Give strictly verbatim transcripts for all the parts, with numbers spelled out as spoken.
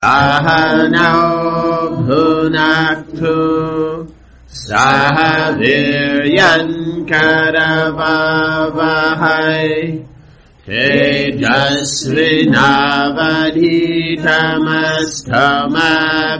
Ahano bhunaktu saha viryan karavavahai tejasvinavadhitamastama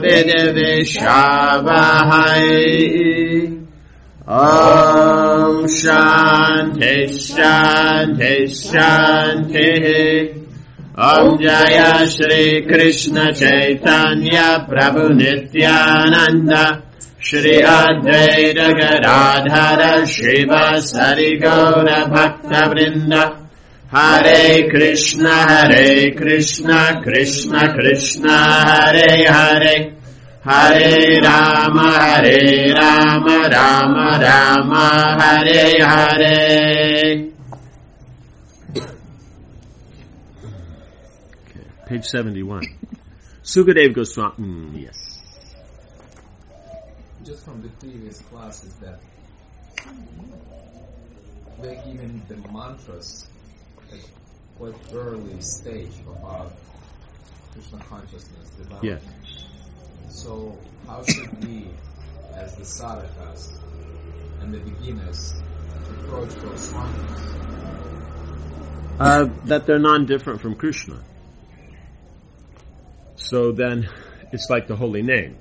vidvishavahai. Om Shanti Shanti Shanti. Om Jaya Shri Krishna Chaitanya Prabhu Nityananda Shri Advaita Gadadhara Shrivasari Gaura Bhakta Vrinda. Hare Krishna Hare Krishna Krishna Krishna Hare Hare Hare Rama Hare Rama Rama Rama Hare Hare. Page seventy-one. Sukadeva Goswami. Mm, yes. Just from the previous classes that like even the mantras at quite early stage of our Krishna consciousness development. Yes. So how should we, as the sadhakas and the beginners, approach those mantras? Uh, that they're non-different from Krishna. So then, it's like the holy name.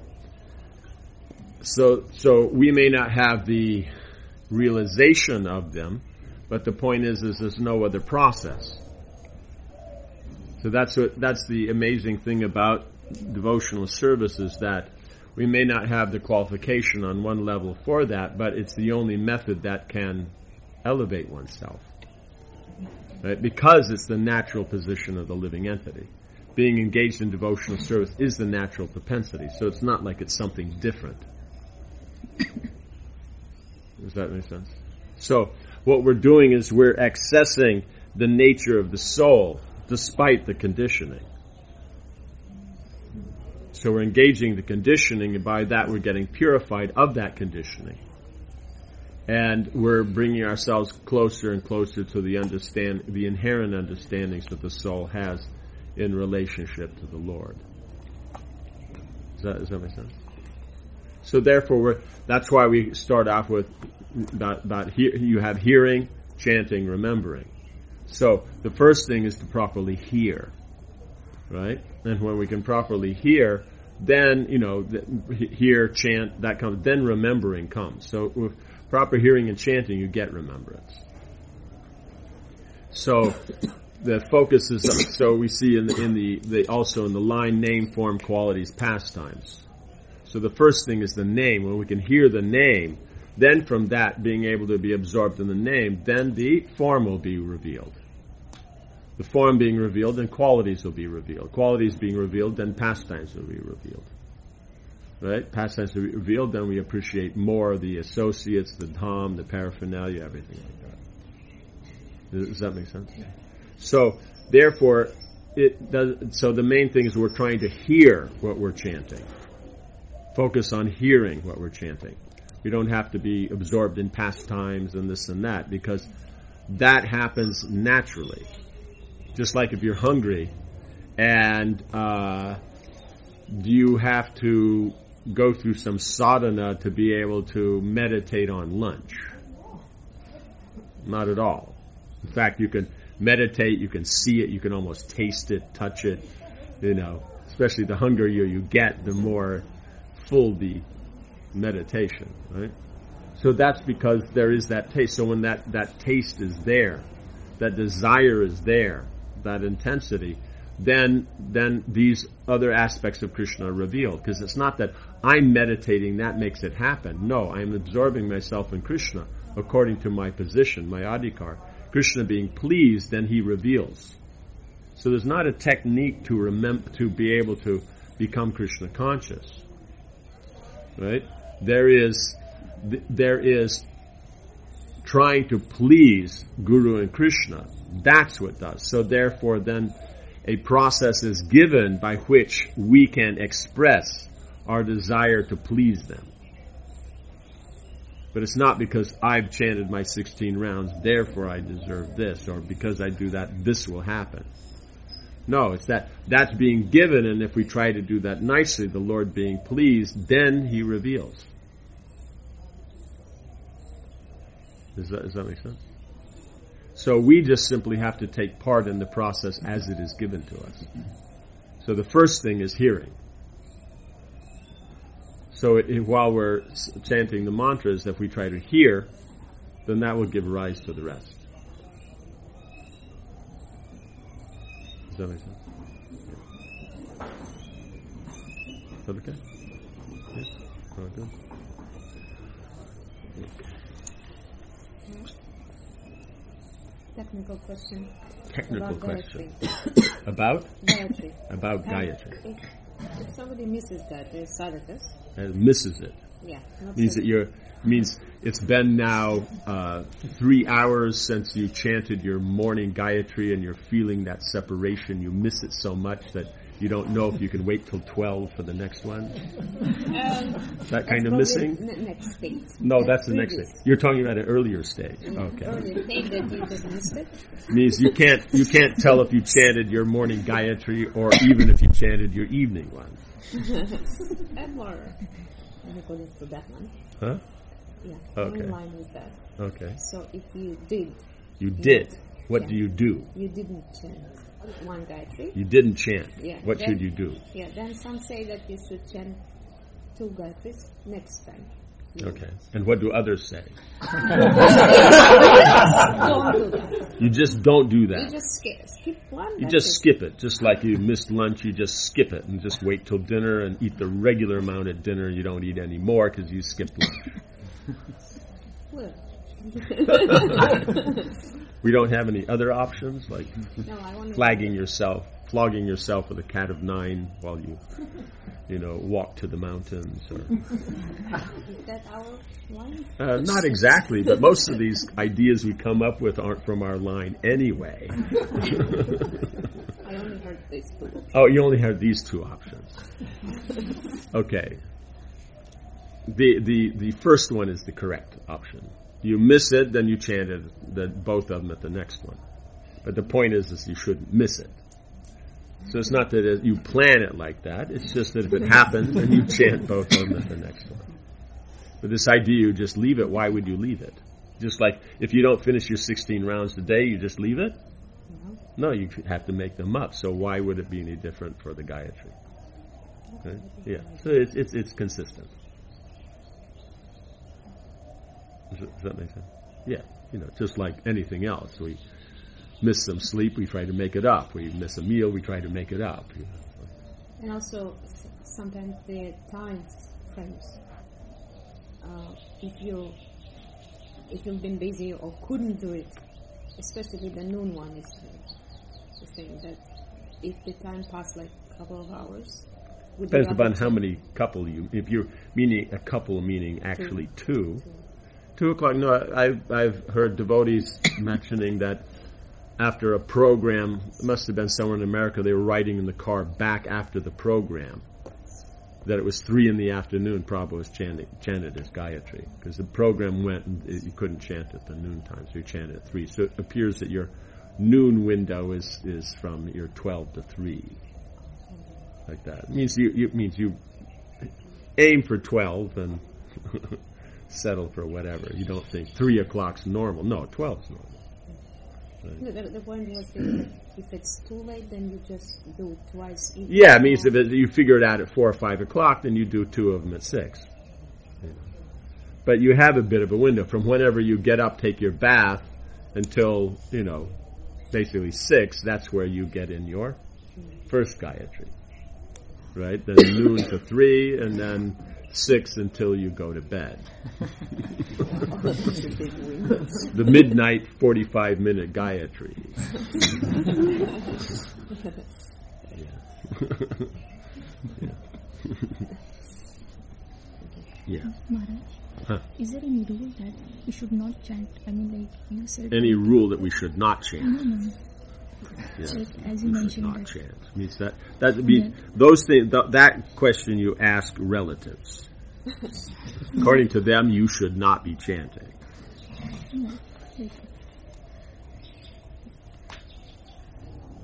So, so we may not have the realization of them, but the point is, is there's no other process. So that's what, that's the amazing thing about devotional service, is that we may not have the qualification on one level for that, but it's the only method that can elevate oneself. Right? Because it's the natural position of the living entity. Being engaged in devotional service is the natural propensity, so it's not like it's something different. Does that make sense? So, what we're doing is we're accessing the nature of the soul despite the conditioning. So we're engaging the conditioning, and by that we're getting purified of that conditioning. And we're bringing ourselves closer and closer to the understand, the inherent understandings that the soul has in relationship to the Lord. Does that, does that make sense? So therefore, we're, that's why we start off with about, about he, you have hearing, chanting, remembering. So the first thing is to properly hear, right? And when we can properly hear, then, you know, the, hear, chant, that comes, then remembering comes. So with proper hearing and chanting, you get remembrance. So the focus is, so we see in the, in the, the also in the line, name, form, qualities, pastimes. So the first thing is the name. When we can hear the name, then from that being able to be absorbed in the name, then the form will be revealed. The form being revealed, then qualities will be revealed. Qualities being revealed, then pastimes will be revealed. Right? Pastimes will be revealed, then we appreciate more the associates, the dham, the paraphernalia, everything like that. Does, does that make sense? Yeah. So, therefore, it does. So the main thing is we're trying to hear what we're chanting. Focus on hearing what we're chanting. We don't have to be absorbed in pastimes and this and that, because that happens naturally. Just like if you're hungry and uh, you have to go through some sadhana to be able to meditate on lunch. Not at all. In fact, you can meditate, you can see it, you can almost taste it, touch it, you know. Especially the hungrier you get, the more full the meditation, right? So that's because there is that taste. So when that, that taste is there, that desire is there, that intensity, then then these other aspects of Krishna are revealed. Because it's not that I'm meditating, that makes it happen. No, I'm absorbing myself in Krishna according to my position, my adhikar. Krishna being pleased, then he reveals. So there's not a technique to remember to be able to become Krishna conscious. Right? There is there is trying to please Guru and Krishna. That's what does. So therefore then a process is given by which we can express our desire to please them. But it's not because I've chanted my sixteen rounds, therefore I deserve this, or because I do that, this will happen. No, it's that that's being given, and if we try to do that nicely, the Lord being pleased, then He reveals. Does that, does that make sense? So we just simply have to take part in the process as it is given to us. So the first thing is hearing. So it, it, while we're chanting the mantras, if we try to hear, then that will give rise to the rest. Does that make sense? Yeah. Is that okay? Yes? All right, good. Technical question. Technical about question. Gayatri. About? Gayatri. About Um, Gayatri. If, if somebody misses that, the sadhakas, And misses it. yeah. Not Means so- that you're, means it's been now uh, three hours since you chanted your morning Gayatri and you're feeling that separation. You miss it so much that you don't know if you can wait till twelve for the next one. Um, That kind of that's missing? probably n- next stage. No, that's the next Previous. thing. You're talking about an earlier stage. Okay. Earlier stage that you just missed it. Means you can't you can't tell if you chanted your morning Gayatri or even if you chanted your evening one. And more according to that one. Huh? Yeah. Okay. In line with that. Okay. So if you did, You did. What Yeah. do you do? you didn't chant one Gayatri. You didn't chant. Yeah. What Then- should you do? Yeah. Then some say that you should chant two Gayatris next time. Okay. And what do others say? Don't do that. You just don't do You that. just skip, skip one. You that's just it. skip it. Just like you missed lunch, you just skip it and just wait till dinner and eat the regular amount at dinner. You don't eat any more because you skipped lunch. Well. We don't have any other options like No, I want flagging yourself, flogging yourself with a cat of nine while you, you know, walk to the mountains. Or, Is that our line? uh, not exactly, but most of these ideas we come up with aren't from our line anyway. I only heard this two. Oh, you only have these two options. Okay. The the the first one is the correct option. You miss it, then you chanted the, both of them at the next one. But the point is, is you shouldn't miss it. So it's not that it, you plan it like that. It's just that if it happens, then you chant both of them at the next one. But this idea, you just leave it. Why would you leave it? Just like if you don't finish your sixteen rounds today, you just leave it? No. No, you have to make them up. So why would it be any different for the Gayatri? Right? Yeah. So it's it's it's consistent. Does, it, does that make sense? Yeah. You know, just like anything else, we miss some sleep, we try to make it up. We miss a meal, we try to make it up. You know? And also, s- sometimes the time frames. Uh, if you if you've been busy or couldn't do it, especially the noon one is the thing that if the time passed like a couple of hours. would you Depends rather upon how chant many couple you, if you're meaning a couple, meaning actually two. two? Two o'clock, no, I've, I've heard devotees mentioning that after a program, it must have been somewhere in America, they were riding in the car back after the program, that it was three in the afternoon, Prabhupada was chanting, chanted as Gayatri, because the program went and it, you couldn't chant at the noon time, so you chanted at three. So it appears that your noon window is, is from your twelve to three, like that. It means you, you, it means you aim for twelve and settle for whatever. You don't think three o'clock's normal. No, twelve's normal. No, the, the point was that if it's too late, then you just do it twice. each Yeah, it means time. if it, you figure it out at four or five o'clock, then you do two of them at six. You know. But you have a bit of a window from whenever you get up, take your bath, until, you know, basically six. That's where you get in your first Gayatri, right? Then noon to three, and then six until you go to bed. The midnight forty-five minute Gayatri. Yeah. Yeah. Yeah. Maharaj, Huh. is there any rule that we should not chant? I mean, like you said. Any rule that we should not chant? No, no. Yeah. Like, as you We should mentioned not that. chant. Means that that means Yeah. those things. Th- that question you ask relatives. According to them, you should not be chanting. Yeah, like,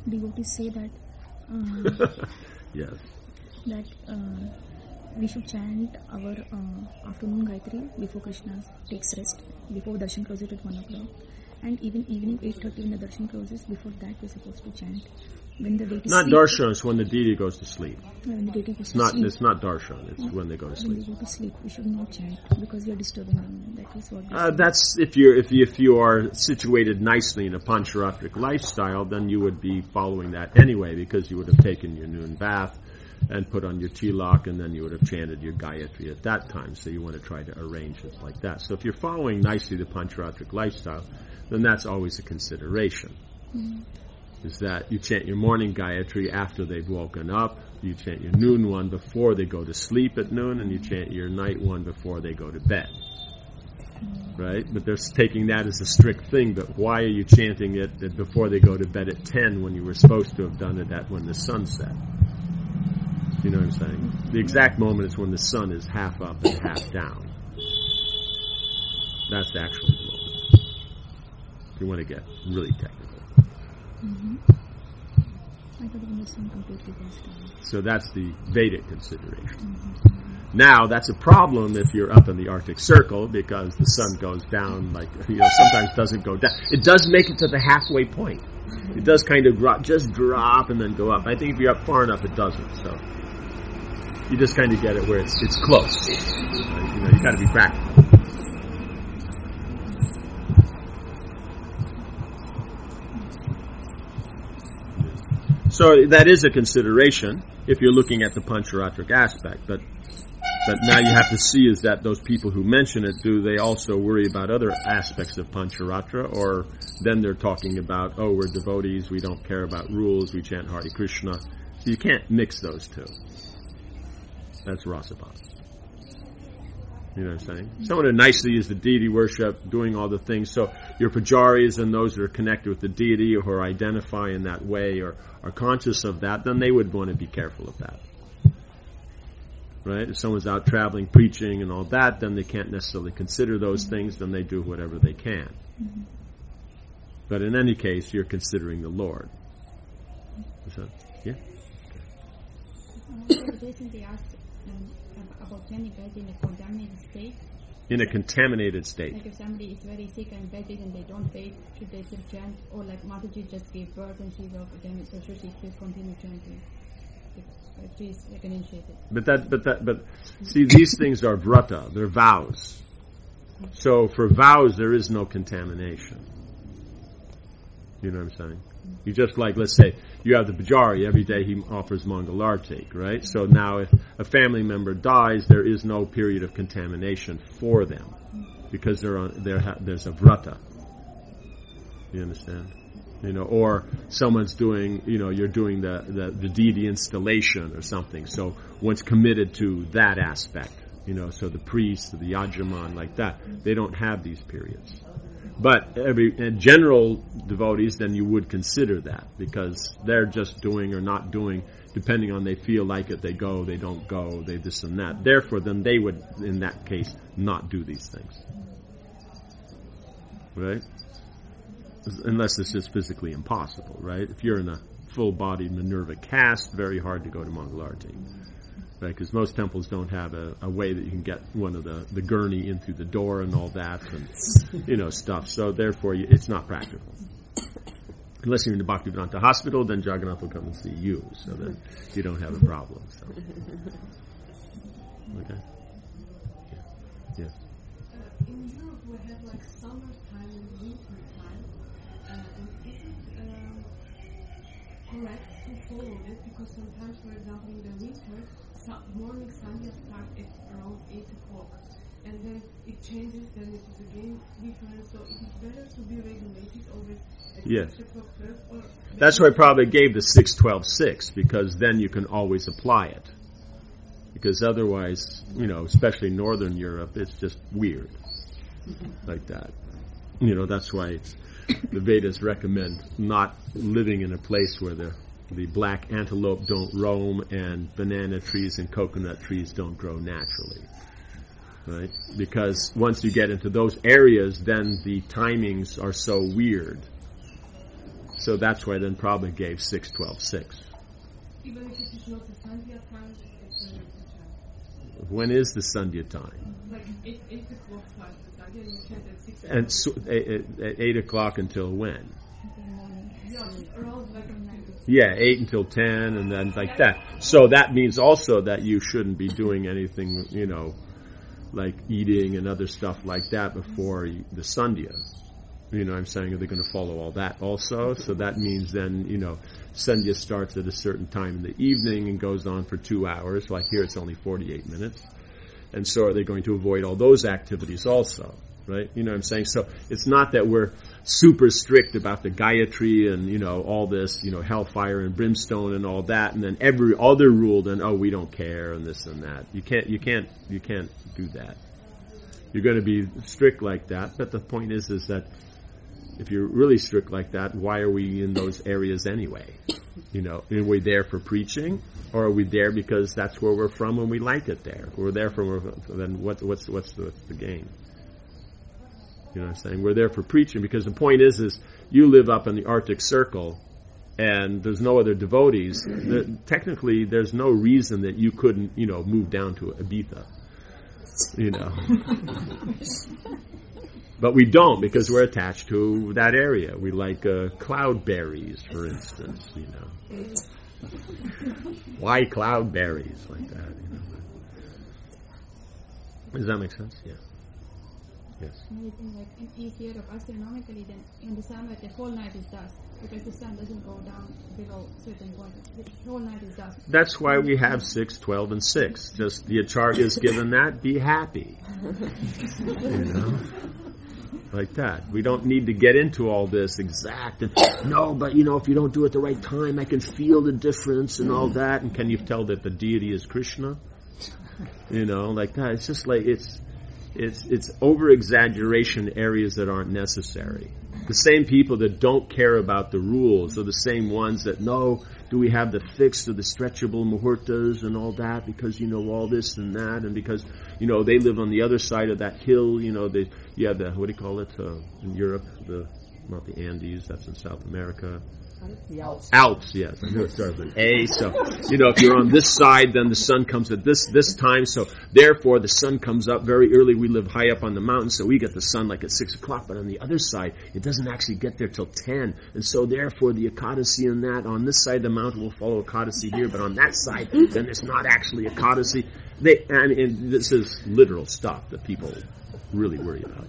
devotees say that uh, Yes. that uh, we should chant our uh, afternoon Gayatri before Krishna takes rest, before darshan closes at one o'clock, and even evening eight thirty when the darshan closes. Before that, we're supposed to chant. When the deity Not sleep, darshan, it's when the deity goes to sleep. when the deity goes It's to not, sleep. it's not darshan, it's when they go to When sleep. they go to sleep, we should not chant because we are disturbing them. That is what. we Uh, say. that's if you're if you, if you are situated nicely in a pancharatric lifestyle, then you would be following that anyway, because you would have taken your noon bath and put on your tilak, and then you would have chanted your Gayatri at that time. So you want to try to arrange it like that. So if you're following nicely the pancharatric lifestyle, then that's always a consideration. Mm. Is that you chant your morning Gayatri after they've woken up, you chant your noon one before they go to sleep at noon, and you chant your night one before they go to bed. Right? But they're taking that as a strict thing, but why are you chanting it before they go to bed at ten when you were supposed to have done it at when the sun set? You know what I'm saying? The exact moment is when the sun is half up and half down. That's actually the moment. If you want to get really technical. Mm-hmm. I could understand completely this time. So that's the Vedic consideration. Now, that's a problem if you're up in the Arctic Circle, because the sun goes down, like, you know, sometimes doesn't go down. It does make it to the halfway point. It does kind of drop, just drop and then go up. I think if you're up far enough, it doesn't. So you just kind of get it where it's it's close. Right? You know, you got to be practical. So that is a consideration if you're looking at the pancharatric aspect. But but now you have to see is that those people who mention it, do they also worry about other aspects of pancharatra, or then they're talking about, oh, we're devotees, we don't care about rules, we chant Hare Krishna. So you can't mix those two. That's rasabhas. You know what I'm saying? Someone who nicely is the deity worship, doing all the things. So your pujaris and those that are connected with the deity or identify in that way or are conscious of that, then they would want to be careful of that. Right? If someone's out traveling, preaching and all that, then they can't necessarily consider those things, then they do whatever they can. Mm-hmm. But in any case, you're considering the Lord. Is that, yeah? Uh, recently asked um, about chanting Gayatri in a contaminated state. In a contaminated state. Like if somebody is very sick and bedridden and they don't bathe, should they still chant? Or like Mataji just gave birth and she's off again, so should she still continue chanting? If she's like an initiated. But that, but that, but see, these things are vrata, they're vows. So for vows, there is no contamination. You know what I'm saying? You just like, let's say, you have the pujari, every day he offers Mangalartik, right? So now if a family member dies, there is no period of contamination for them, because they're on, they're ha- there's a vrata. You understand? You know, or someone's doing, you know, you're doing the, the, the deity installation or something, so one's committed to that aspect, you know, so the priest, the yajaman, like that, they don't have these periods. But every uh, general devotees, then you would consider that, because they're just doing or not doing, depending on they feel like it, they go, they don't go, they this and that. Therefore, then they would, in that case, not do these things. Right? Unless it's just physically impossible, right? If you're in a full-bodied Minerva caste, very hard to go to Mangalarti. Right, because most temples don't have a, a way that you can get one of the, the gurney in through the door and all that, and, you know, stuff. So therefore, you, it's not practical. Unless you're in the Bhaktivedanta hospital, then Jagannath will come and see you, so that you don't have a problem. So, okay. Yeah. Yes. Uh, in Europe, we have like summertime and winter time. Uh, and is it uh, correct to follow it? Because sometimes, for example, in the winter, Sun, morning Sunday starts at around eight o'clock, and then it changes, then it is again different. So it is better to be regulated always at Yes. six o'clock first. Or That's why I probably gave the six twelve six, because then you can always apply it. Because otherwise, you know, especially Northern Europe, it's just weird like that. You know, that's why the Vedas recommend not living in a place where the the black antelope don't roam and banana trees and coconut trees don't grow naturally. Right? Because once you get into those areas, then the timings are so weird. so that's why then Prabhupada gave six, twelve, six. Even if it is not the Sandhya time, it's a time. When is the Sandhya time? Like eight, eight o'clock time, the Sandhya, you can't at six o'clock. And so, at, at eight o'clock until when? Yeah, around like Yeah, eight until ten, and then like that. So that means also that you shouldn't be doing anything, you know, like eating and other stuff like that before the Sandhya. You know what I'm saying? Are they going to follow all that also? So that means then, you know, Sandhya starts at a certain time in the evening and goes on for two hours. Like here it's only forty-eight minutes. And so are they going to avoid all those activities also? Right? You know what I'm saying? So it's not that we're super strict about the Gayatri and, you know, all this, you know, hellfire and brimstone and all that, and then every other rule, then, oh, we don't care and this and that. You can't, you can't, you can't do that. You're going to be strict like that, but the point is, is that if you're really strict like that, why are we in those areas anyway? You know, are we there for preaching, or are we there because that's where we're from and we like it there? We're there for, then what, what's, what's the, what's the gain? You know what I'm saying? We're there for preaching because the point is, is you live up in the Arctic Circle and there's no other devotees. The, technically, there's no reason that you couldn't, you know, move down to Ibiza. You know. But we don't because we're attached to that area. We like uh, cloudberries, for instance, you know. Why cloudberries like that? You know? Does that make sense? Yeah. Yes. Like if you hear of astronomically, then you understand that the whole night is dust because the sun doesn't go down below certain point. The whole night is dust. That's why we have six, twelve, and six. Just the Acharya is given that. Be happy. You know, like that. We don't need to get into all this exact. And, no, but you know, if you don't do it at the right time, I can feel the difference and all that. And can you tell that the deity is Krishna? You know, like that. It's just like it's. It's it's over-exaggeration areas that aren't necessary. The same people that don't care about the rules are the same ones that, no, do we have the fixed or the stretchable muhurtas and all that because, you know, all this and that, and because, you know, they live on the other side of that hill, you know, they, you have the, what do you call it, uh, in Europe, the, not the Andes, that's in South America. The Alps. Alps, yes. I knew it started with an A. So, you know, if you're on this side, then the sun comes at this this time. So, therefore, the sun comes up very early. We live high up on the mountain, so we get the sun like at six o'clock. But on the other side, it doesn't actually get there till ten. And so, therefore, the Ekadasi in that, on this side of the mountain will follow Ekadasi here, but on that side, then it's not actually Ekadasi. They, and, and this is literal stuff that people really worry about.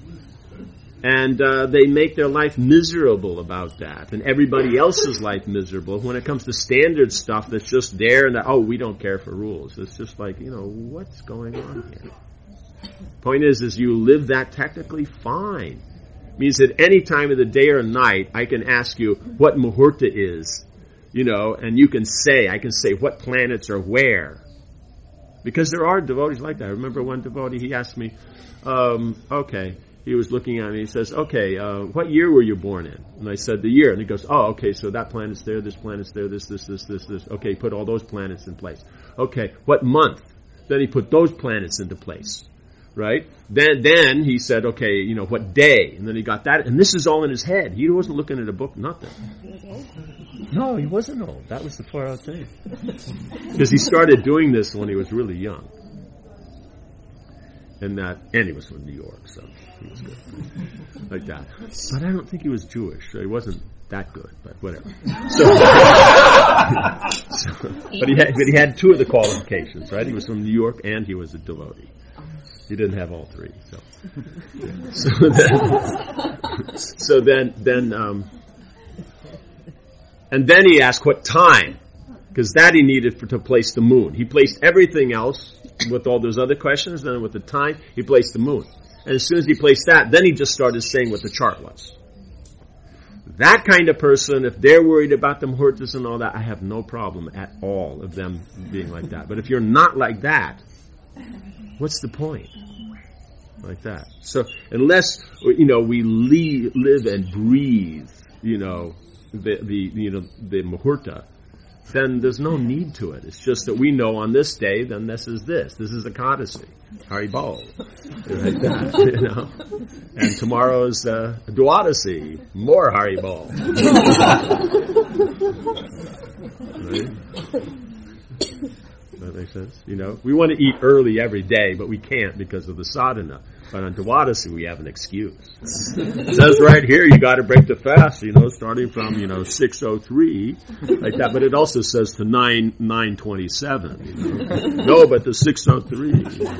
And uh, they make their life miserable about that, and everybody else's life miserable. When it comes to standard stuff that's just there, and that, oh, we don't care for rules. It's just like, you know, what's going on here? Point is, is you live that technically fine. It means that any time of the day or night, I can ask you what muhurta is, you know, and you can say, I can say what planets are where. Because there are devotees like that. I remember one devotee, he asked me, um, okay, he was looking at me, he says, okay, uh, what year were you born in? And I said, the year. And he goes, oh, okay, so that planet's there, this planet's there, this, this, this, this, this. Okay, put all those planets in place. Okay, what month? Then he put those planets into place, right? Then, then he said, okay, you know, what day? And then he got that. And this is all in his head. He wasn't looking at a book, nothing. No, he wasn't old. That was the far out thing. Because he started doing this when he was really young. And that, and he was from New York, so he was good. Like that. But I don't think he was Jewish, so he wasn't that good, but whatever. So, so, but he had, but he had two of the qualifications, right? He was from New York and he was a devotee. He didn't have all three, so. Yeah. So then, so then, then, um, and then he asked what time, because that he needed for, to place the moon. He placed everything else with all those other questions, then with the time, he placed the moon. And as soon as he placed that, then he just started saying what the chart was. That kind of person, if they're worried about the muhurtas and all that, I have no problem at all of them being like that. But if you're not like that, what's the point? Like that. So unless, you know, we li- live and breathe, you know, the, the you know, the muhurta, then there's no need to it. It's just that we know on this day, then this is this. This is Ekadasi. Haribol. Like that, you know. And tomorrow's uh, Dwadasi, more Haribol. Right? That makes sense? You know, we want to eat early every day, but we can't because of the sadhana. But on Dwadasi, we have an excuse. It says right here, you got to break the fast, you know, starting from, you know, six oh three, like that. But it also says to nine, nine twenty-seven, you know. No, but the six oh three.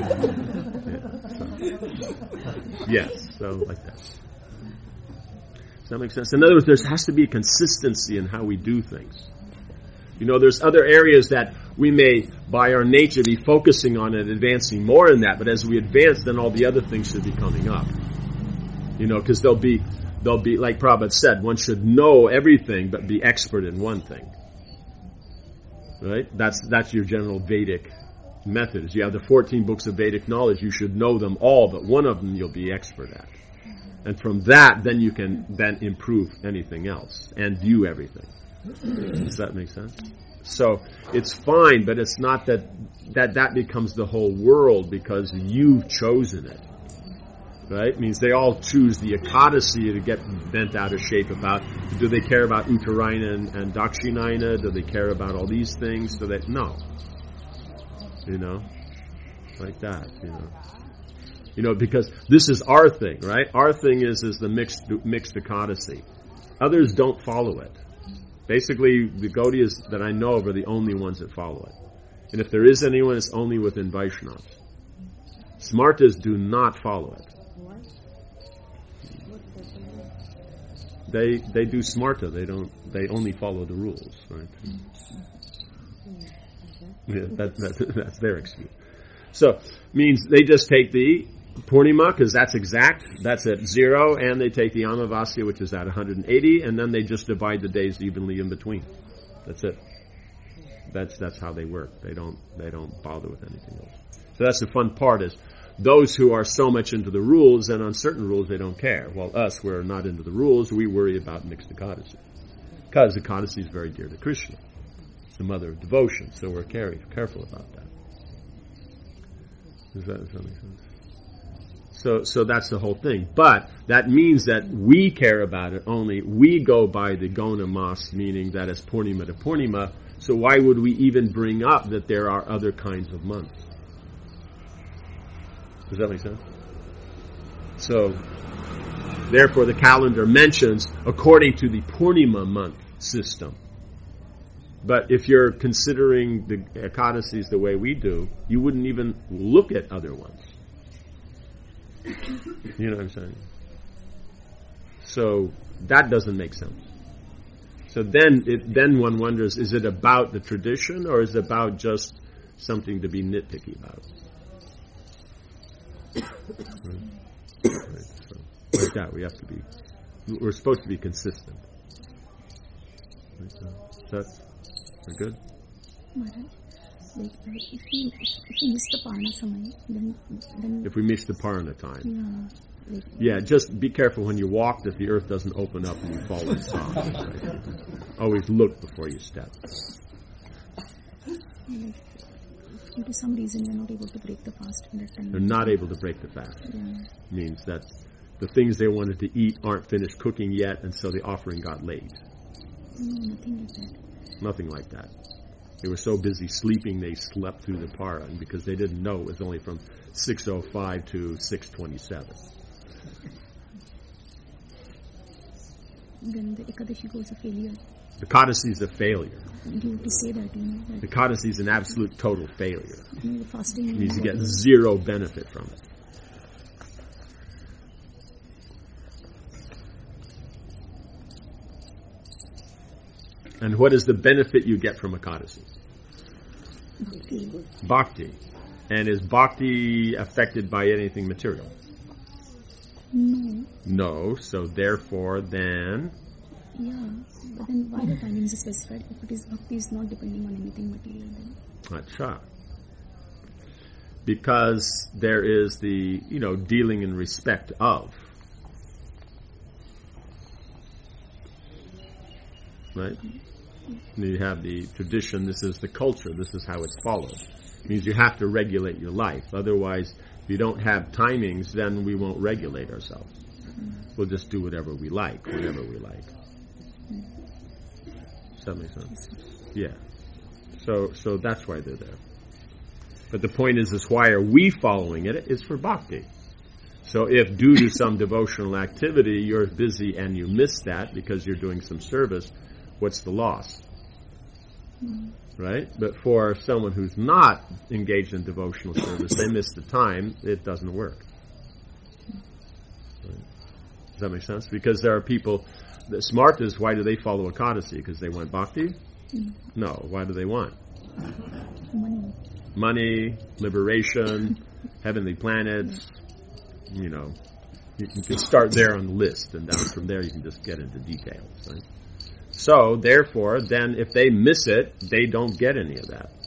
Yeah, so, yes, so like that. Does that make sense? In other words, there has to be a consistency in how we do things. You know, there's other areas that we may, by our nature, be focusing on and advancing more in that. But as we advance, then all the other things should be coming up. You know, because they'll be, they'll be, like Prabhupada said, one should know everything, but be expert in one thing. Right? That's that's your general Vedic method. Is you have the fourteen books of Vedic knowledge, you should know them all, but one of them you'll be expert at. And from that, then you can then improve anything else and view everything. Does that make sense? So it's fine, but it's not that that that becomes the whole world because you've chosen it. Right? It means they all choose the Ekadasi to get bent out of shape about. Do they care about Uttarayana and, and Dakshinayana? Do they care about all these things? Do they? No. You know? Like that, you know. You know, because this is our thing, right? Our thing is is the mixed mixed Ekadasi. Others don't follow it. Basically, the Gaudiyas that I know of are the only ones that follow it. And if there is anyone, it's only within Vaishnavas. Smartas do not follow it. What? They they do smarta. They don't. They only follow the rules, right? Yeah, that, that that's their excuse. So means they just take the Purnima because that's exact. That's at zero, and they take the Amavasya, which is at one hundred eighty, and then they just divide the days evenly in between. That's it. That's that's how they work. They don't they don't bother with anything else. So that's the fun part is those who are so much into the rules, and on certain rules they don't care. While us, we're not into the rules, we worry about mixed Ekadasi. Because Ekadasi is very dear to Krishna. It's the mother of devotion, so we're carry, careful about that. Does that, does that make sense? So, so that's the whole thing. But that means that we care about it only. We go by the Gona Mas, meaning that it's Purnima to Purnima. So why would we even bring up that there are other kinds of months? Does that make sense? So, therefore the calendar mentions according to the Purnima month system. But if you're considering the Ekadasis the way we do, you wouldn't even look at other ones. You know what I'm saying? So that doesn't make sense. So then, it, then one wonders: is it about the tradition, or is it about just something to be nitpicky about? Right. Right. So, like that, we have to be. We're supposed to be consistent. Right. So that's we're good. Maharaj, like, uh, if we if we miss the Parna Samay, then then If we miss the Parna time. yeah, like, Yeah, just be careful when you walk that the earth doesn't open up and you fall in soft. Right? Always look before you step. like if due to some reason you're not able to break the fast in that time. They're not able to break the fast. Yeah. Means that the things they wanted to eat aren't finished cooking yet, and so the offering got late. No, nothing like that. Nothing like that. They were so busy sleeping they slept through the para, and because they didn't know it was only from six oh five to six twenty-seven. Then the Ekadashi goes a failure. The Ekadasi is a failure. You have to say that, you know, The that Ekadasi is an absolute total failure. you know, the fasting. It means you get zero benefit from it. And what is the benefit you get from Ekadasi? Bhakti. Bhakti. And is bhakti affected by anything material? No. No. So therefore, then, Yeah, but then why the timings is specified? If it is bhakti is not depending on anything material, then acha. Because there is the, you know, dealing in respect of. Right? You have the tradition, this is the culture, this is how it's followed. It means you have to regulate your life. Otherwise, if you don't have timings, then we won't regulate ourselves. We'll just do whatever we like, whenever we like. Does that make sense? Yeah. So, so that's why they're there. But the point is, is why are we following it? It's for bhakti. So if due to some devotional activity you're busy and you miss that because you're doing some service, what's the loss? Mm. Right? But for someone who's not engaged in devotional service, they miss the time, it doesn't work. Right? Does that make sense? Because there are people, the smartest, why do they follow Ekadasi? Because they want bhakti? Mm. No. Why do they want? Money. Money, liberation, heavenly planets. You know, you can start there on the list, and down from there you can just get into details. Right? So, therefore, then if they miss it, they don't get any of that.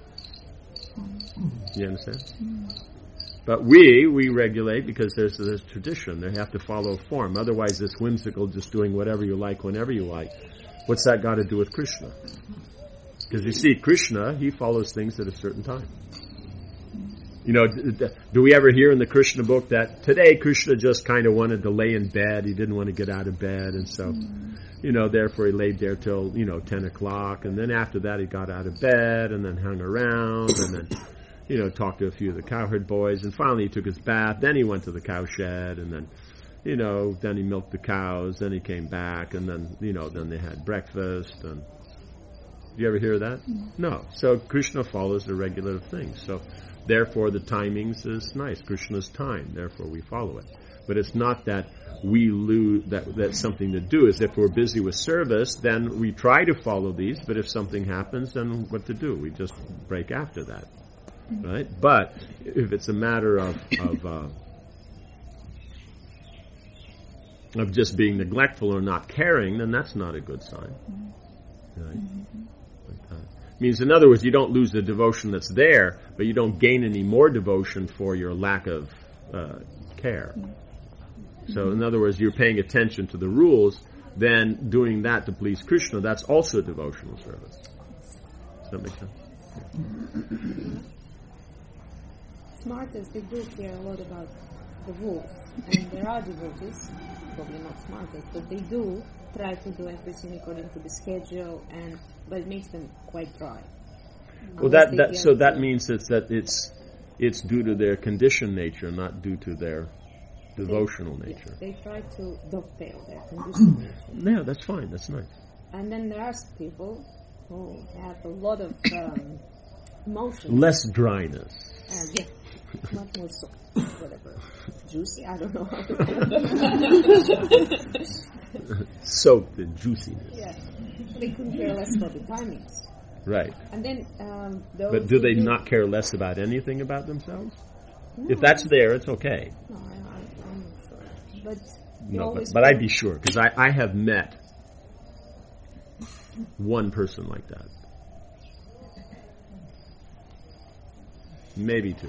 You understand? But we, we regulate because there's there's tradition. They have to follow form. Otherwise, this whimsical, just doing whatever you like, whenever you like. What's that got to do with Krishna? Because you see, Krishna, he follows things at a certain time. You know, do we ever hear in the Krishna book that today Krishna just kind of wanted to lay in bed, he didn't want to get out of bed, and so, you know, therefore he laid there till, you know, ten o'clock, and then after that he got out of bed, and then hung around, and then, you know, talked to a few of the cowherd boys, and finally he took his bath, then he went to the cowshed, and then, you know, then he milked the cows, then he came back, and then, you know, then they had breakfast, and, do you ever hear that? No. So Krishna follows the regular things, so therefore, the timings is nice. Krishna's time. Therefore, we follow it. But it's not that we lose, that that's something to do. Is if we're busy with service, then we try to follow these. But if something happens, then what to do? We just break after that, right? But if it's a matter of of uh, of just being neglectful or not caring, then that's not a good sign, right? Like that. Means, in other words, you don't lose the devotion that's there, but you don't gain any more devotion for your lack of uh, care. So, in other words, you're paying attention to the rules, then doing that to please Krishna, that's also devotional service. Does that make sense? Smartest, they do care a lot about the rules. And there are devotees, probably not smartest, but they do try to do everything according to the schedule, and but it makes them quite dry. Well, that, that so that means it's that it's it's due to their conditioned nature, not due to their devotional they, nature. Yeah, they try to dovetail their conditioned nature. Yeah, that's fine. That's nice. And then there are people who have a lot of um, emotions. Less dryness. Uh, yeah, much more so, whatever, juicy. I don't know how to. Soaked in juiciness. Yeah, they couldn't care less about the timings. Right. And then, um, those but do they do not care less about anything about themselves? No, if that's there, it's okay. No, I, I, I'm not sure. But no, but, but I'd be sure because I, I have met one person like that, maybe two,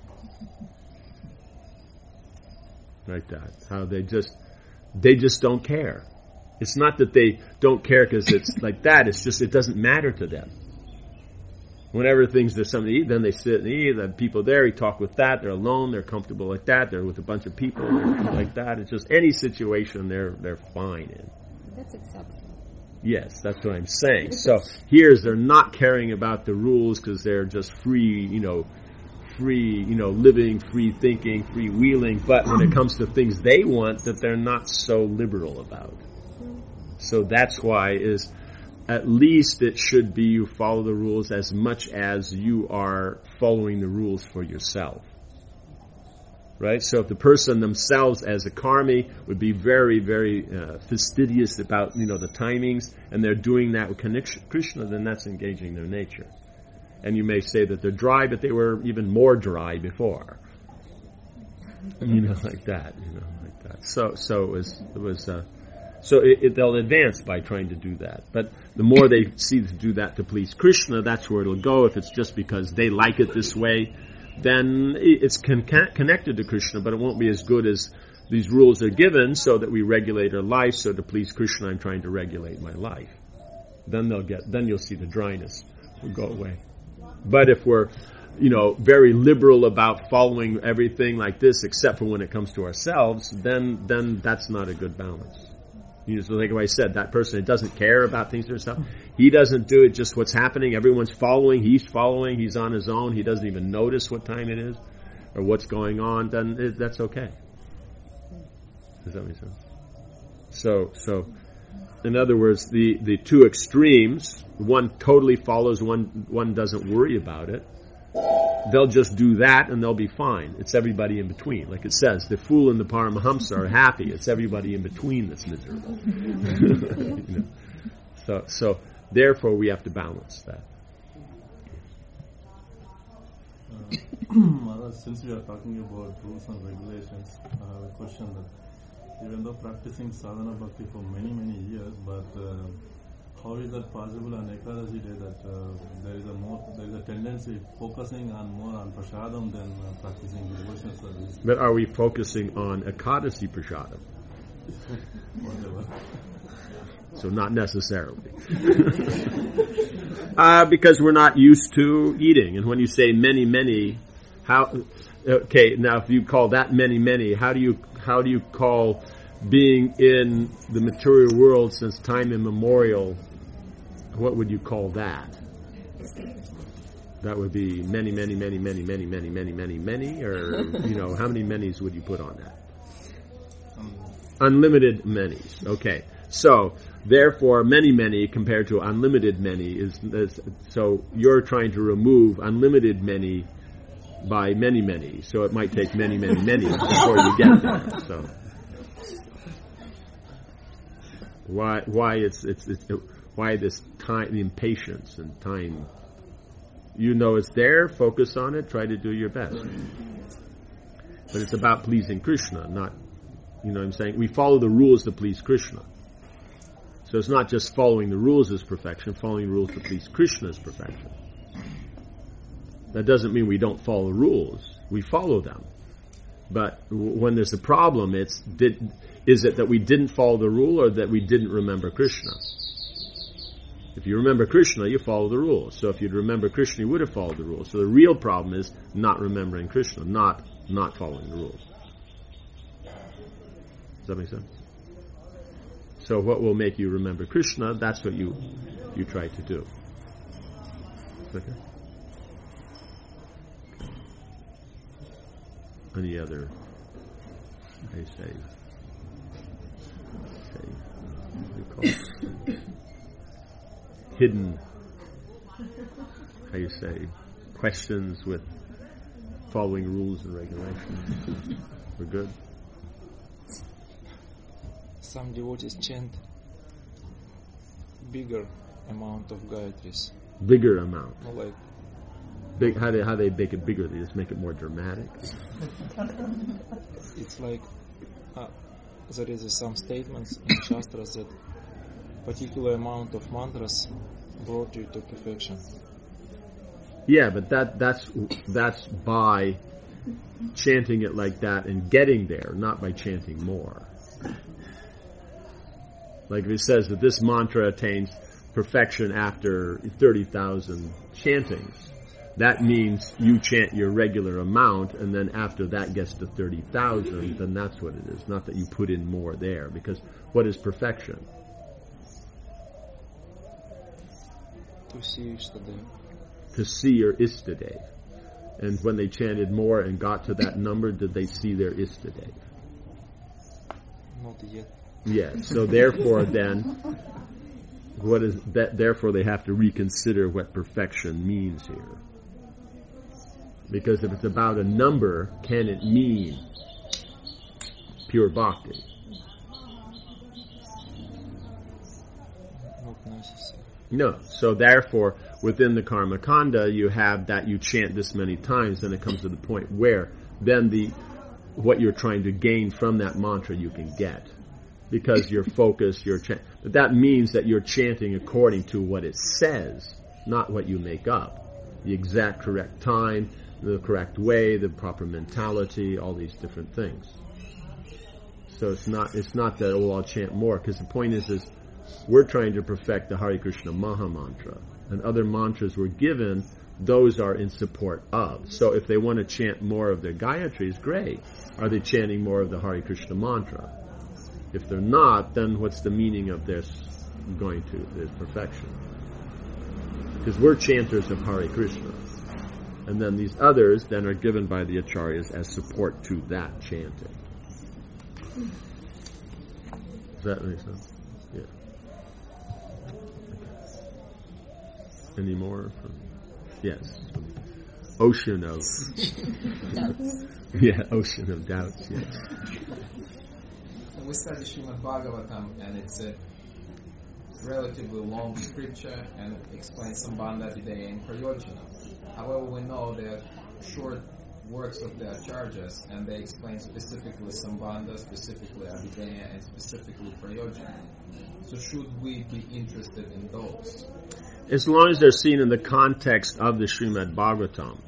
like that. How they just they just don't care. It's not that they don't care because it's like that. It's just it doesn't matter to them. Whenever things there's something to eat, then they sit and eat. The people there, you talk with that. They're alone. They're comfortable like that. They're with a bunch of people like that. It's just any situation they're they're fine in. That's acceptable. Yes, that's what I'm saying. So here's they're not caring about the rules because they're just free, you know, free, you know, living, free thinking, free wheeling. But when it comes to things they want, that they're not so liberal about. So that's why is at least it should be you follow the rules as much as you are following the rules for yourself. Right? So if the person themselves as a karmi would be very, very uh, fastidious about, you know, the timings, and they're doing that with Krishna, then that's engaging their nature. And you may say that they're dry, but they were even more dry before. You know, like that. You know, like that. So, so it was, it was, uh, so it, it, they'll advance by trying to do that. But the more they see to do that to please Krishna, that's where it'll go. If it's just because they like it this way, then it's con- connected to Krishna, but it won't be as good as these rules are given so that we regulate our life. So to please Krishna, I'm trying to regulate my life. Then they'll get, then you'll see the dryness will go away. But if we're you know, very liberal about following everything like this, except for when it comes to ourselves, then then that's not a good balance. You know, so like I said, that person that doesn't care about things himself, he doesn't do it just what's happening. Everyone's following, he's following, he's on his own, he doesn't even notice what time it is or what's going on, then it, that's okay. Does that make sense? So, so, in other words, the, the two extremes, one totally follows, one one doesn't worry about it. They'll just do that and they'll be fine. It's everybody in between. Like it says, the fool and the Paramahamsa are happy. It's everybody in between that's miserable. You know? So, so therefore we have to balance that. Uh, Maharaj, since we are talking about rules and regulations, I have a question that even though practicing sadhana bhakti for many, many years, but uh, how is that possible on Ekadashi day that uh, there is a more there is a tendency focusing on more on prasadam than uh, practicing devotional service? But are we focusing on Ekadashi prasadam? Whatever. So not necessarily. uh, because we're not used to eating. And when you say many, many, how, okay, now if you call that many, many, how do you, how do you call being in the material world since time immemorial, what would you call that? That would be many, many, many, many, many, many, many, many, many, or, you know, how many manys would you put on that? Unlimited manys. Okay. So, therefore, many, many compared to unlimited many is, is, so you're trying to remove unlimited many by many, many. So it might take many, many, many before you get there. So, why, why it's, it's, it's, why this time, the impatience and time? You know it's there, focus on it, try to do your best. But it's about pleasing Krishna, not, you know what I'm saying? We follow the rules to please Krishna. So it's not just following the rules is perfection, following the rules to please Krishna is perfection. That doesn't mean we don't follow the rules. We follow them. But w- when there's a problem, it's did, is it that we didn't follow the rule or that we didn't remember Krishna? If you remember Krishna, you follow the rules. So if you'd remember Krishna, you would have followed the rules. So the real problem is not remembering Krishna, not not following the rules. Does that make sense? So what will make you remember Krishna, that's what you you try to do. Okay? Any other, I say, say, what do you call it? Hidden, how you say, questions with following rules and regulations. We're good? Some devotees chant bigger amount of Gayatris. Bigger amount. More like Big, how they how they make it bigger? They just make it more dramatic. it's like uh, there is uh, some statements in Shastras that particular amount of mantras brought you to perfection. Yeah, but that that's that's by chanting it like that and getting there, not by chanting more. Like if it says that this mantra attains perfection after thirty thousand chantings, that means you chant your regular amount, and then after that gets to thirty thousand, then that's what it is. Not that you put in more there, because what is perfection? To see Ishtadev. To see your Ishtadev. And when they chanted more and got to that number, did they see their Ishtadev? Not yet. Yeah, so therefore then, what is that? Therefore they have to reconsider what perfection means here. Because if it's about a number, can it mean pure bhakti? Not necessary. No. So therefore, within the Karma Kanda, you have that you chant this many times, then it comes to the point where then the what you're trying to gain from that mantra you can get. Because you're focused, you're chant. But that means that you're chanting according to what it says, not what you make up. The exact correct time, the correct way, the proper mentality, all these different things. So it's not it's not that, oh, I'll chant more, because the point is, is we're trying to perfect the Hare Krishna Maha Mantra. And other mantras were given those are in support of. So if they want to chant more of their Gayatris, great. Are they chanting more of the Hare Krishna mantra? If they're not, then what's the meaning of this going to this perfection? Because we're chanters of Hare Krishna. And then these others then are given by the acharyas as support to that chanting. Does that make sense? Yeah. Any more? From, yes. Ocean of Doubts. Yeah, ocean of doubts, yes. We study Srimad Bhagavatam, and it's a relatively long scripture, and it explains Sambandha, Videya, and Prayojana. However, we know they're short works of the acharyas, and they explain specifically Sambandha, specifically Abhideya, and specifically Prayojana. So should we be interested in those? As long as they're seen in the context of the Srimad Bhagavatam.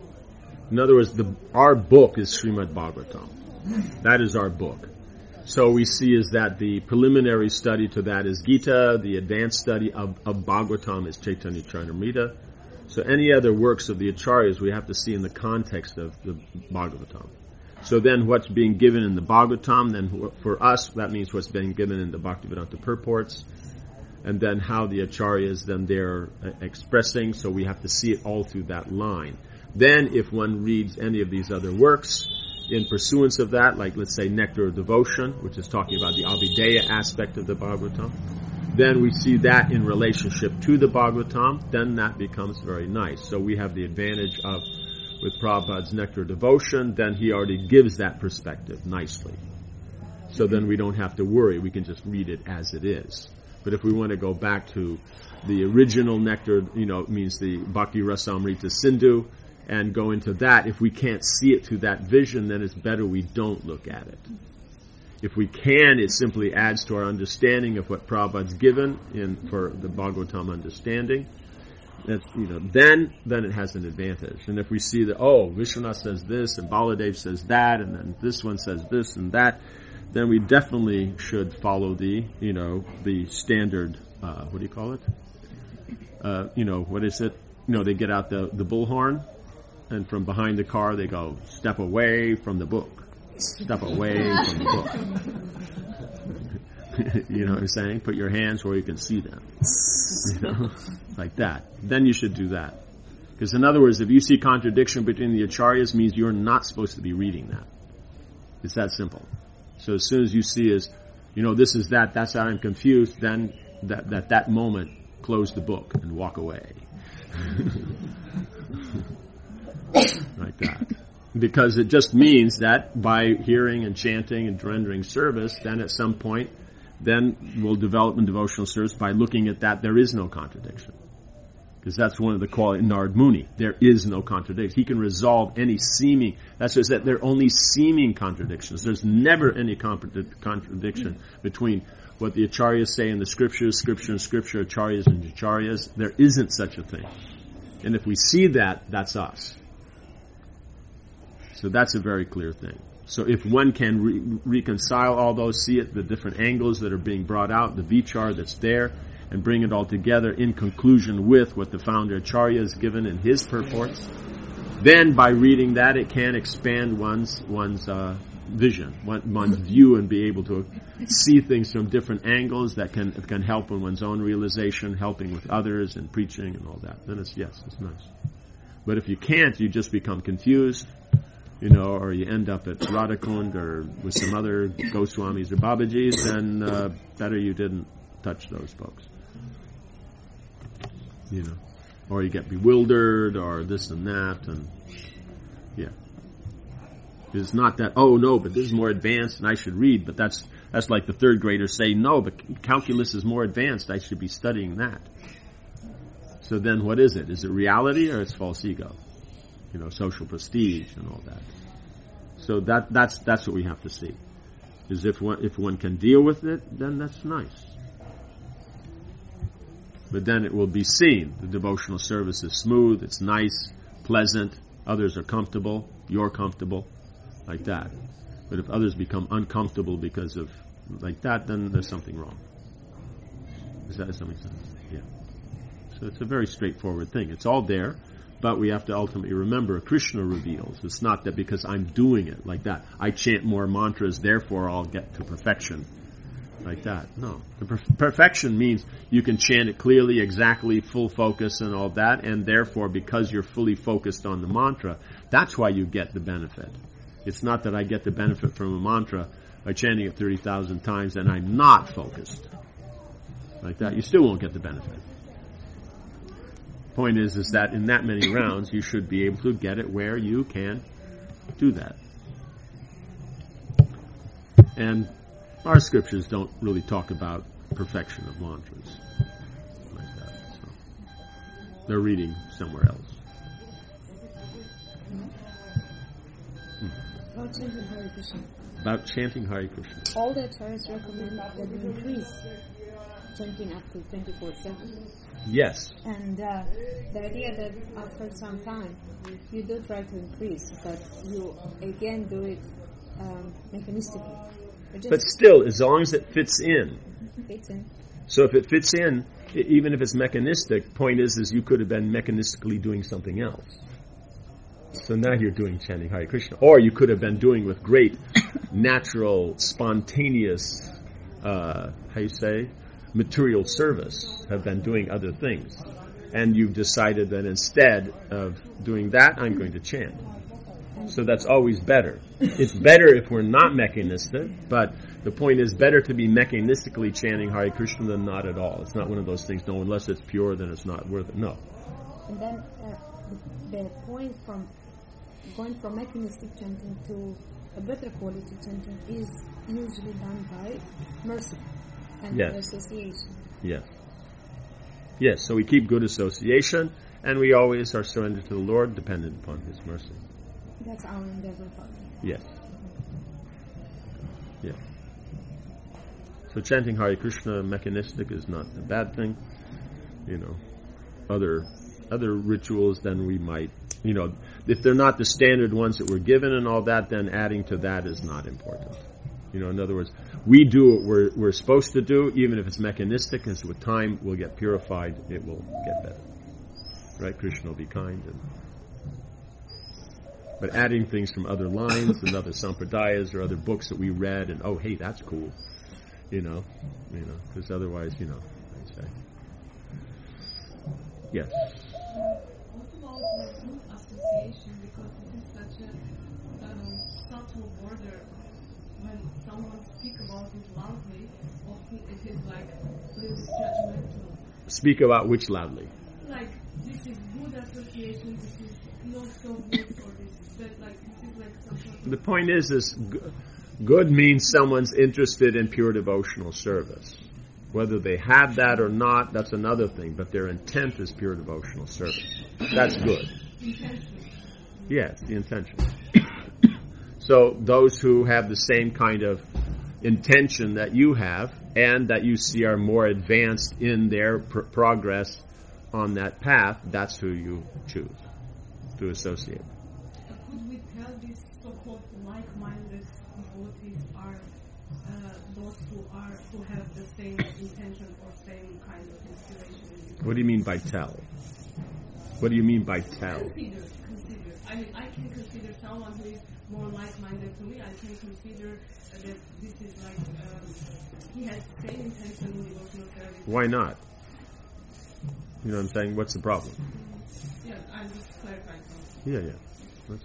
In other words, the, our book is Srimad Bhagavatam. That is our book. So we see is that the preliminary study to that is Gita, the advanced study of, of Bhagavatam is Chaitanya Charitamrita. So any other works of the acharyas we have to see in the context of the Bhagavatam. So then what's being given in the Bhagavatam, then for us that means what's being given in the Bhaktivedanta purports, and then how the acharyas then they're expressing, so we have to see it all through that line. Then if one reads any of these other works in pursuance of that, like let's say Nectar of Devotion, which is talking about the Abhideya aspect of the Bhagavatam, then we see that in relationship to the Bhagavatam, then that becomes very nice. So we have the advantage of, with Prabhupada's Nectar of Devotion, then he already gives that perspective nicely. So then we don't have to worry, we can just read it as it is. But if we want to go back to the original Nectar, you know, it means the Bhakti Rasamrita Sindhu, and go into that, if we can't see it through that vision, then it's better we don't look at it. If we can, it simply adds to our understanding of what Prabhupada's given in for the Bhagavatam understanding. That's, you know, then then it has an advantage. And if we see that, oh, Vishwanath says this, and Baladev says that, and then this one says this and that, then we definitely should follow the, you know, the standard, uh, what do you call it? Uh, you know, what is it? You know, they get out the, the bullhorn, and from behind the car they go, step away from the book. Step away from the book. You know what I'm saying? Put your hands where you can see them. You know, like that. Then you should do that. Because in other words, if you see contradiction between the acharyas, means you're not supposed to be reading that. It's that simple. So as soon as you see is, you know, this is that, that's how I'm confused, then that that, that moment, close the book and walk away. Like that. Because it just means that by hearing and chanting and rendering service, then at some point, then we'll develop in devotional service by looking at that, there is no contradiction. Because that's one of the qualities, Narad Muni, there is no contradiction. He can resolve any seeming, that's just that there are only seeming contradictions. There's never any contradiction between what the acharyas say in the scriptures, scripture and scripture, acharyas and acharyas. There isn't such a thing. And if we see that, that's us. So that's a very clear thing. So if one can re- reconcile all those, see it, the different angles that are being brought out, the vichar that's there, and bring it all together in conclusion with what the founder Acharya has given in his purports, then by reading that it can expand one's one's uh, vision, one, one's view, and be able to see things from different angles that can can help in one's own realization, helping with others and preaching and all that. Then it's, yes, it's nice. But if you can't, you just become confused. You know, or you end up at Radhakund or with some other Goswamis or Babajis, then uh, better you didn't touch those folks. You know, or you get bewildered or this and that, and yeah. It's not that, oh no, but this is more advanced and I should read, but that's that's like the third graders say, no, but calculus is more advanced, I should be studying that. So then what is it? Is it reality or it's false ego? You know, social prestige and all that. So that that's that's what we have to see. Is if one if one can deal with it, then that's nice. But then it will be seen. The devotional service is smooth, it's nice, pleasant, others are comfortable, you're comfortable, like that. But if others become uncomfortable because of like that, then there's something wrong. Does that make sense? Yeah. So it's a very straightforward thing. It's all there. But we have to ultimately remember, Krishna reveals, it's not that because I'm doing it like that, I chant more mantras, therefore I'll get to perfection. Like that. No. The per- perfection means you can chant it clearly, exactly, full focus and all that, and therefore because you're fully focused on the mantra, that's why you get the benefit. It's not that I get the benefit from a mantra by chanting it thirty thousand times and I'm not focused. Like that. You still won't get the benefit. Point is, is that in that many rounds, you should be able to get it where you can do that. And our scriptures don't really talk about perfection of mantras like that. So they're reading somewhere else. About chanting Hare Krishna. About chanting Hare Krishna. All the acharyas recommend that you increase chanting up to twenty-four seven. Yes. And uh, the idea that after some time you do try to increase, but you again do it um, mechanistically. But still, as long as it fits in. Fits in. So if it fits in, even if it's mechanistic, point is, is you could have been mechanistically doing something else. So now you're doing chanting Hare Krishna. Or you could have been doing with great natural, spontaneous, uh, how you say, material service, have been doing other things. And you've decided that instead of doing that, I'm going to chant. So that's always better. It's better if we're not mechanistic, but the point is better to be mechanistically chanting Hare Krishna than not at all. It's not one of those things, no, unless it's pure, then it's not worth it. No. And then uh, the point from going from mechanistic chanting to a better quality chanting is usually done by mercy and yes. association. Yes. Yes, so we keep good association, and we always are surrendered to the Lord, dependent upon His mercy. That's our endeavor, Father. Yes. Yeah. So chanting Hare Krishna mechanistic is not a bad thing. You know, other other rituals, then we might, you know, if they're not the standard ones that we're given and all that, then adding to that is not important. You know, in other words, we do what we're, we're supposed to do, even if it's mechanistic, and so with time we'll get purified, it will get better. Right? Krishna will be kind. And, but adding things from other lines and other sampradayas or other books that we read, and oh, hey, that's cool. You know, you know, because otherwise, you know, I'd say. Yes. What about like good association? Because it is such a um, subtle border. When someone speaks about it loudly, often it is like a little bit judgmental. Speak about which loudly? Like, this is good association, this is not so good, or this is bad, like, this is like some sort of... The point is, is g- good means someone's interested in pure devotional service. Whether they have that or not, that's another thing, but their intent is pure devotional service. That's good. Intention. Yes, the intention. So those who have the same kind of intention that you have and that you see are more advanced in their pr- progress on that path, that's who you choose to associate. Could we tell these so-called like-minded devotees are uh, those who are who have the same intention or same kind of inspiration? What do you mean by tell? What do you mean by tell? Consider, consider. I mean, I can consider someone who is more like-minded to me. I can consider uh, that this is like um, he has the same intention in devotional service. Why not? You know what I'm saying? What's the problem? Yeah, I'm just clarifying something. Yeah, yeah. That's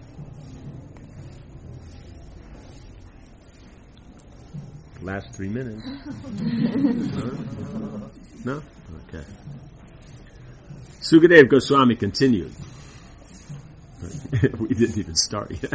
last three minutes. no? no? Okay. Sukadeva Goswami continued. We didn't even start yet.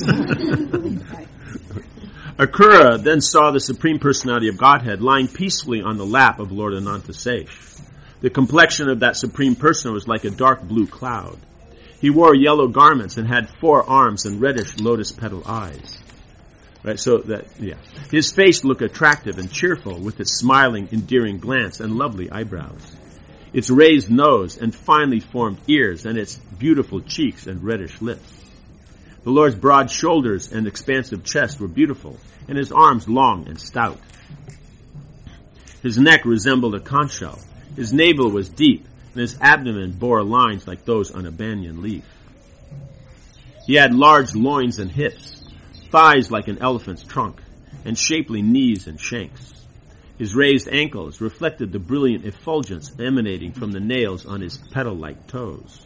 Akrura then saw the Supreme Personality of Godhead lying peacefully on the lap of Lord Anantasesh. The complexion of that Supreme Person was like a dark blue cloud. He wore yellow garments and had four arms and reddish lotus petal eyes. Right, so that, yeah. His face looked attractive and cheerful with its smiling, endearing glance and lovely eyebrows, its raised nose and finely formed ears, and its beautiful cheeks and reddish lips. The Lord's broad shoulders and expansive chest were beautiful, and his arms long and stout. His neck resembled a conch shell. His navel was deep, and and his abdomen bore lines like those on a banyan leaf. He had large loins and hips, thighs like an elephant's trunk, and shapely knees and shanks. His raised ankles reflected the brilliant effulgence emanating from the nails on his petal-like toes,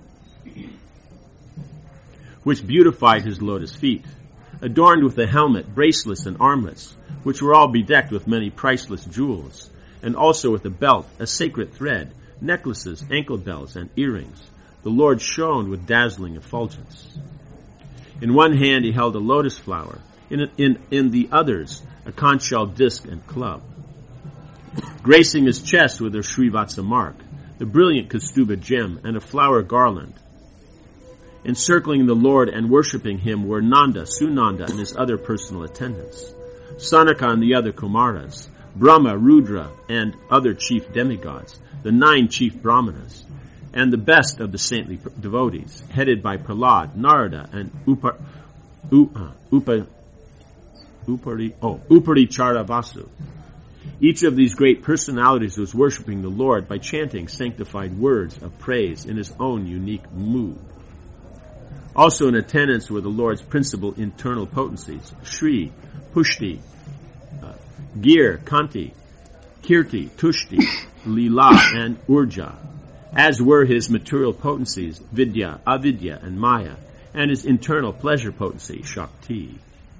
which beautified his lotus feet, adorned with a helmet, bracelets, and armlets, which were all bedecked with many priceless jewels, and also with a belt, a sacred thread, necklaces, ankle bells, and earrings. The Lord shone with dazzling effulgence. In one hand he held a lotus flower, in, in, in the others a conch shell disc and club. Gracing his chest with their Srivatsa mark, the brilliant Kaustubha gem, and a flower garland. Encircling the Lord and worshipping him were Nanda, Sunanda, and his other personal attendants, Sanaka and the other Kumaras, Brahma, Rudra, and other chief demigods, the nine chief brahmanas, and the best of the saintly devotees, headed by Prahlad, Narada, and Upa, Upa, Upa, Upari, oh, Uparichara Vasu. Each of these great personalities was worshipping the Lord by chanting sanctified words of praise in his own unique mood. Also in attendance were the Lord's principal internal potencies, Shri, Pushti, uh, Gir, Kanti, Kirti, Tushti, Lila, and Urja, as were his material potencies, Vidya, Avidya, and Maya, and his internal pleasure potency, Shakti.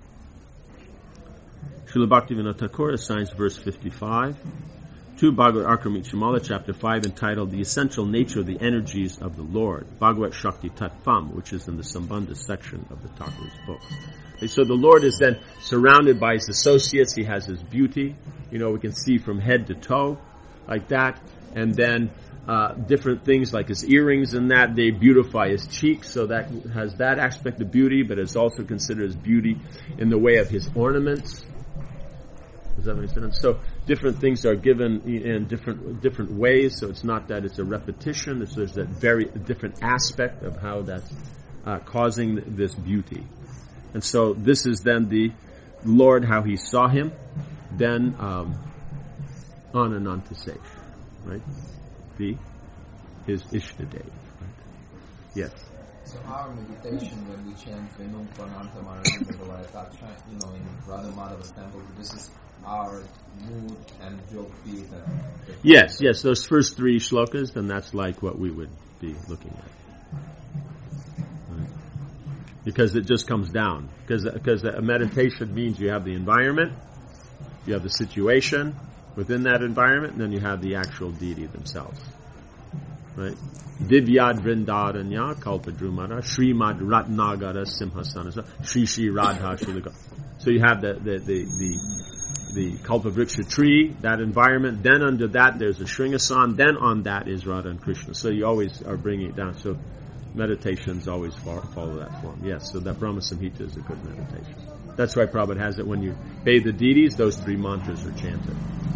Srila Bhaktivinoda Thakur assigns verse fifty-five to Bhagavad Akramichamala, chapter five, entitled The Essential Nature of the Energies of the Lord, Bhagavad Shakti Tattvam, which is in the Sambandha section of the Thakur's book. Okay, so the Lord is then surrounded by his associates. He has his beauty. You know, we can see from head to toe, like that. And then uh, different things like his earrings and that, they beautify his cheeks, so that has that aspect of beauty, but it's also considered as beauty in the way of his ornaments. Does that make sense? So different things are given in different different ways. So it's not that it's a repetition. It's there's that very different aspect of how that's uh, causing this beauty. And so this is then the Lord, how he saw him, then um, on and on to say, right? The his Ishtadev. Right? Yes. So our meditation when we chant Venum Pranantamara, you know, in Radha Madhava's temple, this is our mood and joke feet. And yes, yes, those first three shlokas, then that's like what we would be looking at. Right? Because it just comes down. Because because a meditation means you have the environment, you have the situation within that environment, and then you have the actual deity themselves. Right? Divyad Vrindaranya Kalpadrumara Srimad Ratnagara Simhasana Shri Shri Radha Shilaka. So you have the the the the, the Kalpavriksha tree, that environment, then under that there's a Shringasan, then on that is Radha and Krishna. So you always are bringing it down. So meditations always follow that form. Yes, so that Brahma Samhita is a good meditation. That's why Prabhupada has it when you bathe the deities, those three mantras are chanted.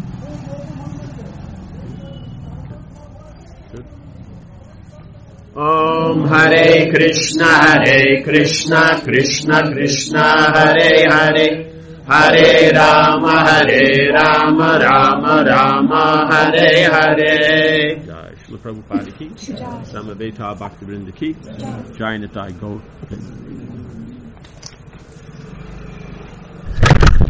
Om Hare Krishna Hare Krishna Krishna Krishna Hare Hare Hare Rama Hare Rama Rama Rama Hare Hare. Jai Srila Prabhupada ki, Samaveta Bhaktivinoda ki, Jai Nitai Gaur.